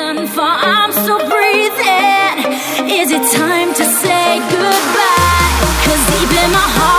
again, for I'm still breathing. Is it time to say goodbye? 'Cause deep in my heart